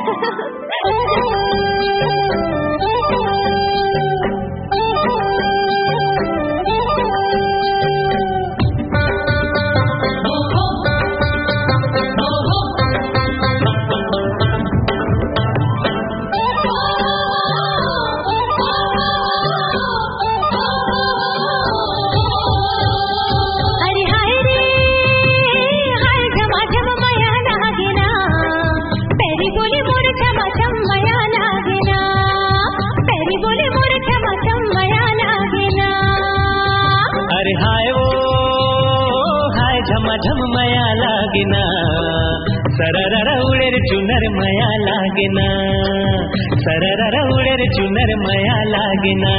झम मया लागिना सररर उड़ेर चुनर मया लागिना सररर उड़ेर चुनर मया लागिना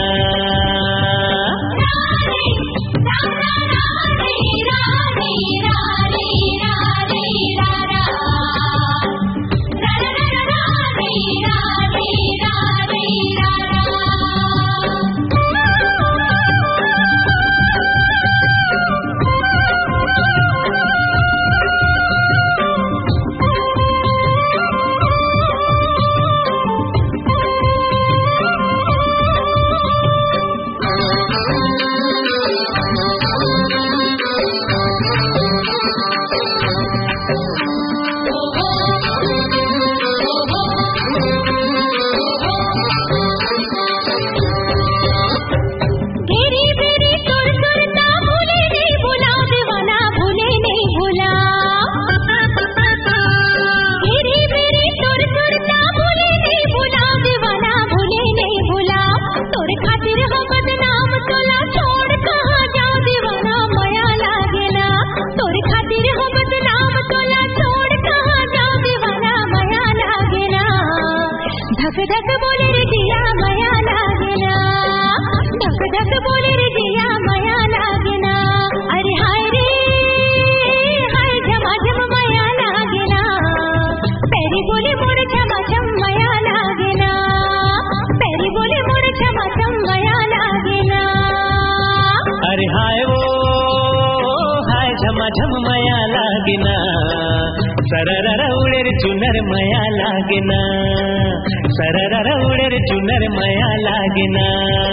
धक धक बोले रे जिया मया लागना धक धक बोले रे जिया मया लागना अरे हाय रे हाय झमा झम मया लागना पैरी बोले मोर झमा झम मया लागना पैरी बोले मोर झमा झम मया लागना अरे हाय वो हाय झमा झम मया लागना सररर उड़ेर चुनर मया लागना सररर उड़ेर चुनर मया लागना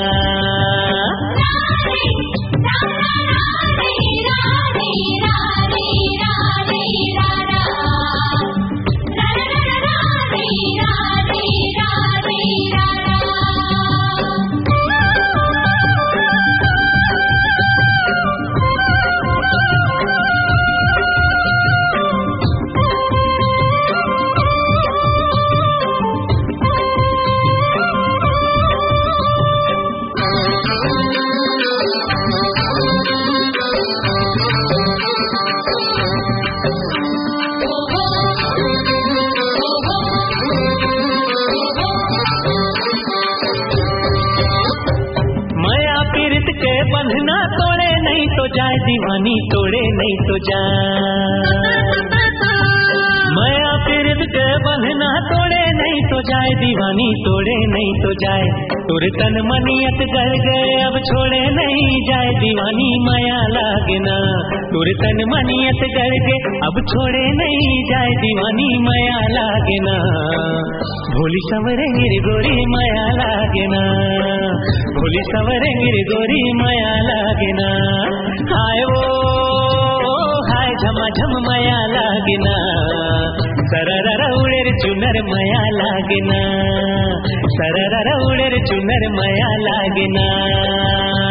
बंधना तोड़े नहीं तो जाए दीवानी तोड़े नहीं तो जाए माया पीरित के बंधना तोड़े नहीं तो जाए दीवानी तोड़े नहीं तो जाए तुर तन मनियत गल गए अब छोड़े नहीं जाए दीवानी माया लागना तुर तन मनियत गल गए अब छोड़े नहीं जाए दीवानी माया लागना भोली सवरे गिर गोरी माया लागना भोली सवरे गिर गोरी माया लागना हाय वो हाय झमा झम माया लागना सररर उड़ेर चुनर मया लागना सररर उड़ेर चुनर मया लागना